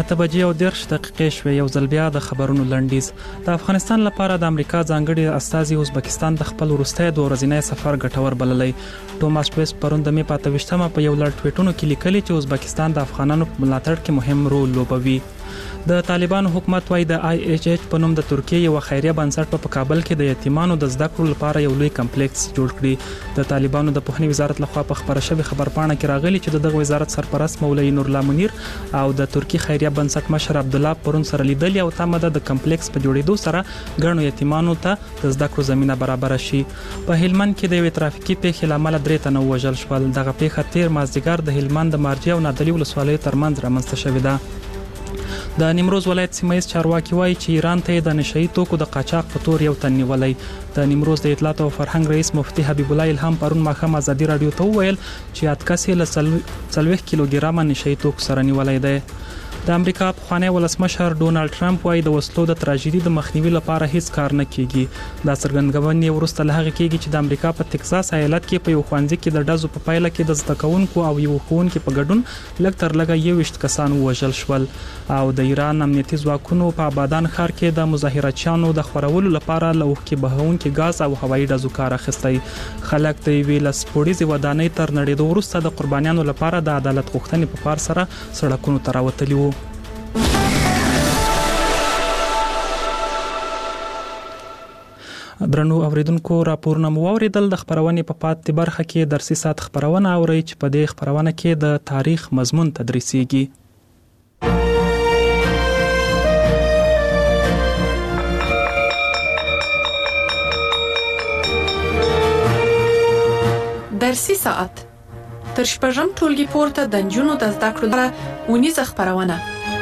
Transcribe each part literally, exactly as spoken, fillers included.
اته بجې او دېرش دقیقې شوې. یو ځل بیا د خبرونو لنډیز. د افغانستان لپاره د امریکا ځانګړي استازي ازبکستان د خپل وروستي دوه ورځنی سفر ګټور بللی. ټوماس ویس پرون د می په اته ویشتمه په یو لړ ټویټونو کې لیکلي چې ازبکستان د افغانانو په ملاتړ کې مهم رول لوبوي. د طالبانو حکومت وايي د آی ایچ ایچ په نوم د ترکیه یو خیریه بنسټ په کابل کې د یتیمانو د زده کړو لپاره یو لوی کمپلیکس جوړ کړی. د طالبانو د پوهنې وزارت لخوا په خبره شوی خبرپاڼه کې راغلي چې دغه وزارت سرپرست مولوی نور الله منیر او د ترکیه خیریه بنسټ مشر عبد الله پرون سره لیدل او تمه د کمپلیکس په جوړېدو سره ګڼو یتیمانو ته د زده کړو زمينه برابر شي. په هلمند کې د یو ترافیکي پیښې لامل درې تنه وژل شول. دغه پیښه تیر مازدیګر د هلمند د مارجې او نادلی ولسوالیو ترمنځ رامنځته شوې ده. د نیمروز ولایت سیمایي چارواکي وایي چې ایران ته د نشئی توکو د قاچاق په تور یو تن نیولې. د نیمروز د اطلاعات او فرهنګ رئیس مفتي حبیب الله الهام پرون ماښام ازادي رادیو ته وویل چې اتکاسي له څلوېښت کیلوګرامه نشئی توکو سره نیولې ده. د امریکا پخوانی ولسمشر ډونالد ټرمپ وایي د وسلو د تراژیدي د مخنیوي لپاره هیڅ کار نه کیږي. دا څرګندونه وروسته له هغه کېږي چې د امریکا په ټکساس ایالت کې په یو ښوونځي کې د ډزو په پایله کې د زده کوونکو او یو ښوونکي په ګډون لږ تر لږه یو ویشت کسان وژل شول او د ایران امنیتي ځواکونو په آبادان ښار کې د مظاهراتچیانو د خورولو لپاره له اوښکې بهونکي غاز او هوایي ډزو کار اخیستی. خلک د یوې لسپوړیزې ودانۍ تر نړېدو وروسته د قربانیانو لپاره د عدالت غوښتنې په پار سره سړکونو ته راوتلي وو. درنو اوریدونکو راپورونه مو اوریدل. د خبرونې په پاتې برخه کې درسي ساعت خبرونه اورئ چې په دې خبرونه کې د تاریخ مضمون تدریسیږي. درسي ساعت تر شپږم ټولګي پورته د نجونو د زده کړو لپاره اونیزه خبرونه.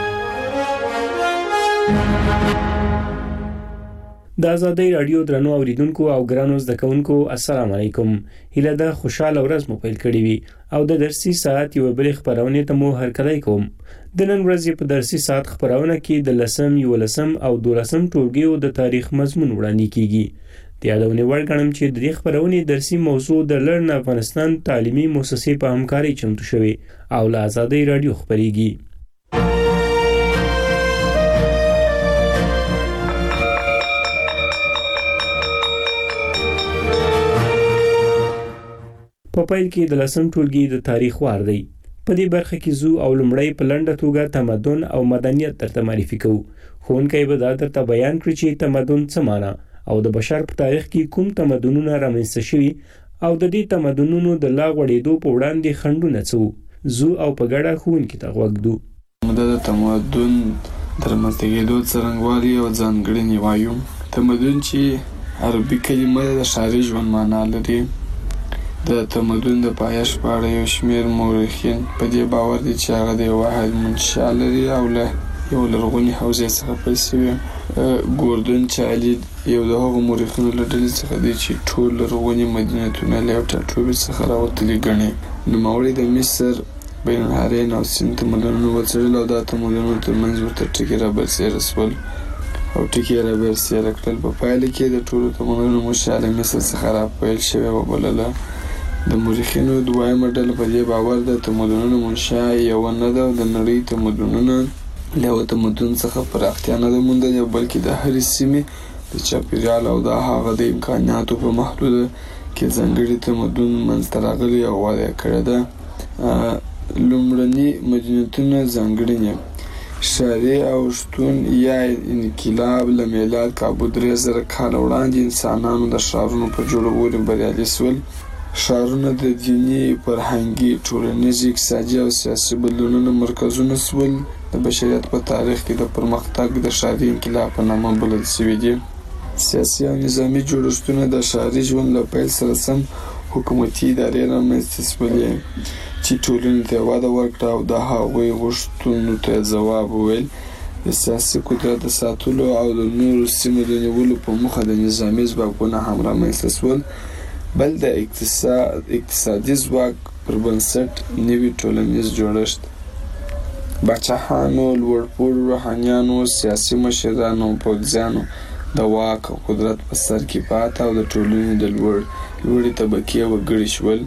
د آزادۍ رادیو درنو اوریدونکو او ګرانو زده کوونکو السلام علیکم. هیله ده خوشاله ورځ مو پیل کړې وي او د درسي ساعت یو بل خبرونه ته مو هرکلی کوم. د نن ورځې په درسي ساعت خبرونه کې د لسم یولسم او دولسم ټولګیو د تاریخ مضمون وړاندې کیږي. د یادونې وړ ګڼم چې د دې خبرونې درسي موضوع د لرن افغانستان تعلیمي مؤسسې په همکاري چمتو شوی او له آزادۍ رادیو خبريږي. په پیل کې د لسم ټولګي د تاریخ وار دی. په دې برخه کې زو او لمړی په لنډه توګه تمدن او مدنیت درته معرفي کوو. ښوونکی به دا درته بیان کړي چې تمدن څه معنی او د بشر په تاریخ کې کوم تمدنونه رامنځته شوي او د دې تمدنونو د لا غوړېدو په وړاندې خنډونه څه. زو او په ګډه ښوونکي ته غوږ ږدو. د تمدن د رامنځته کېدو څرنګوالي او ځانګړنې وایو. تمدن چې عربي کلمه د ښاري ژوند معنا لري. د تمدن د پایښت په اړه یو شمېر مورخین په دې باور دي چې هغه د یو واحد منشأ لري او له یو لرغوني حوزې څخه پیل شوی. ګوردن چالید یو د هغو مورخینو له ډلې څخه دی چې ټول لرغوني مدینتونه له یو ټاټوبي څخه راوتلي ګڼي. نوموړي د مصر، بین النهرین او سیند تمدنونه وڅېړل او دا تمدنونو ترمنځ ورته ټکي رابرسېره شول او ټکي یې رابرسېره کړل. په پایله کې د ټولو تمدنونو منشأ له مصر څخه راپیل شوې وبلله. د مورخینو دویمه ډله په دې باور ده تمدنونو منشأ یوه نه ده او د نړۍ تمدنونه له یوه تمدن څخه پراختیا نه ده موندلې بلکې د هرې سیمې د چاپیریال او د هغه د امکاناتو په محدوده کې ځانګړي تمدن منځته راغلی او وده یې کړې ده. لومړني مدینتونه ځانګړنې ښاري او شتون یا انقلاب له میلاد کابو درې زره کاله وړاندې انسانانو د ښارونو په جوړولو بریالي شول. ښارونه د دیني، فرهنګي، ټولنیزي، اقتصادي او سیاسي بدلونونو مرکزونه شول. د بشریت په تاریخ کې د پرمختګ د ښاري انقلاب په نامه بلل شوي دي. سیاسي او نظامي جوړښتونه د ښاري ژوند له پیل سره سم حکومتي ادارې رامنځته شولې چې ټولنې ته وده ورکړه او د هغوی غوښتنو ته ځواب وویل. د سیاسي قدرت د ساتلو او د نورو سیمو د نیولو په موخه د نظامي ځواکونه هم رامنځته شول. بل د اقتصاد اقتصادي ځواک پر بنسټ نوي ټولنیز جوړښت. باچاهانو، لوړپوړو روحانیانو، سیاسي مشرانو او پوځیانو د واک او قدرت په سر کې پاته او د ټولنې د لوړ لوړې طبقې وګړي شول.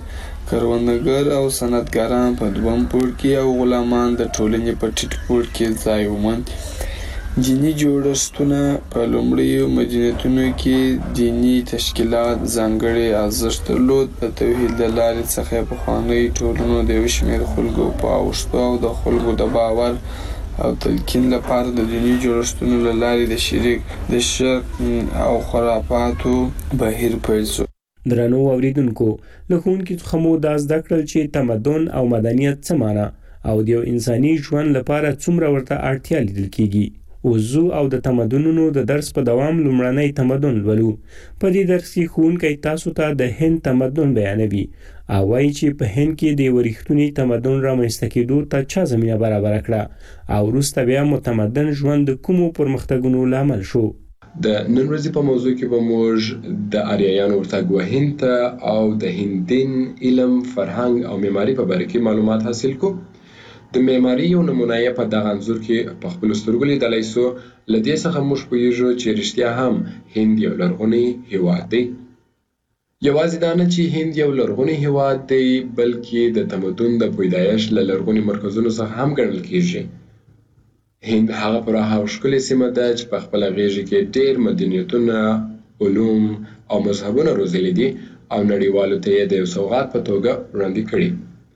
کروندګر او صنعتګران په دویم پوړ کې او غلامان د ټولنې په ټیټ پوړ کې ځای وموند. دیني جوړښتونه په لومړیو مدنیتونو کې دیني تشکیلات ځانګړی ارزښت درلود. د توحید له لارې څخه پخوانۍ ټولنو د یو شمېر خلکو په اوښتو او د خلکو د باور او تلقین لپاره د دیني جوړښتونو له لارې د شرک د شرک او خرافاتو بهیر پیل شو. درنو اوریدونکو، له ښوونکي څخه مو دا زده کړل چې تمدن او مدنیت څه معنا او د یو انساني ژوند لپاره څومره ورته اړتیا لیدل کیږي. اوس او د تمدنونو د درس په دوام لومړنی تمدن لولو. په دې درس کې ښوونکی تاسو ته د هند تمدن بیانوي او وایي چې په هند کې د یو رښتوني تمدن رامنځته کېدو ته چا زمینه برابره کړه او وروسته بیا متمدن ژوند د کومو پرمختګونو لامل شو. د نن ورځې په موضوع کې به موږ د آریایانو ورتګ هند ته او د هندین علم، فرهنګ او معماري په باره کې معلومات حاصل کوو. د معماري یو نمونه یې په دغه انځور کې په خپلو سترګو لیدلی سو. له دې څخه موږ پوهیږو چې رښتیا هم هند یو لرغونی هیواد دی. یوازې دا نه چې هند یو لرغونی هیواد دی، بلکې د تمدن د پیدایش له لرغوني مرکزونو څخه هم ګڼل کیږي. هند هغه پراخه او ښکلې سیمه ده چې په خپله غېږه کې ډېر مدنیتونه، علوم او مذهبونه روزلي دي او نړیوالو ته یې د یو سوغات په توګه وړاندې کړي.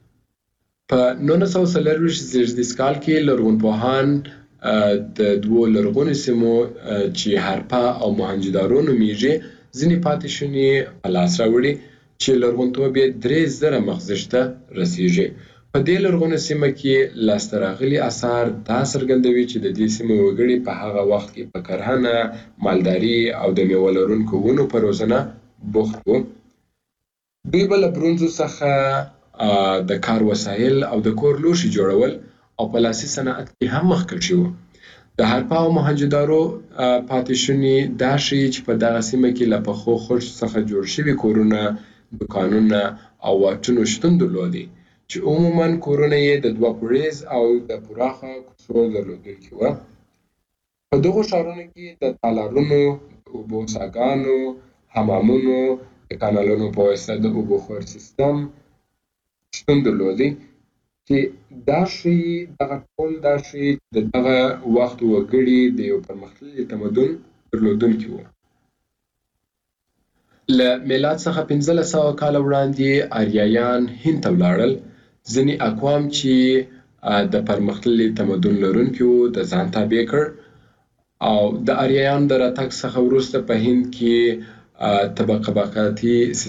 په نولس سوه څلرویشت زېږدیز کال کې لرغونپوهان د دوو لرغونو سیمو چې هارپا او موهنجودارو نومیږي ځینې پاتې شونې په لاس راوړي چې لرغونتوب یې درې زره مخزش ته رسیږي. په دې لرغونو سیمه کې لاسته راغلي اثار دا څرګندوي چې د دې سیمې وګړي په هغه وخت کې په کرهنه، مالداري او د میوه لرونکو ونو په روزنه بوخت وو. دوی به له برونزو څخه د کار وسایل او د کور لوښي جوړول او په لاسي صنعت کې هم مخکښ وو. د هارپا او موهنجودارو پاتې شونې دا ښیي چې په دغه سیمه کې له پخو خښتو څخه جوړ شوي کورونه، دوکانونه او واټونو شتون درلودی چې عموماً کورونه یې د دوه پوړیز او د پراخه کوڅو درلودونکي وو. په دغو ښارونو کې د تالارونو، د اوبو څاګانو، حمامونو، د کانالونو په واسطه د اوبو خور سیستم شتون درلودی چې دا ښیي دغه ټول دا ښیي چې د دغه وخت وګړي د یو پرمختللي تمدن درلودونکي وو. له میلاد څخه پنځلس سوه کاله وړاندې آریایان هند ته ولاړل. ځینې اقوام چې د پرمختللي تمدن لرونکي وو د ځان تابع کړ او د آریایانو د راتګ څخه وروسته په هند کې طبقه بقاتي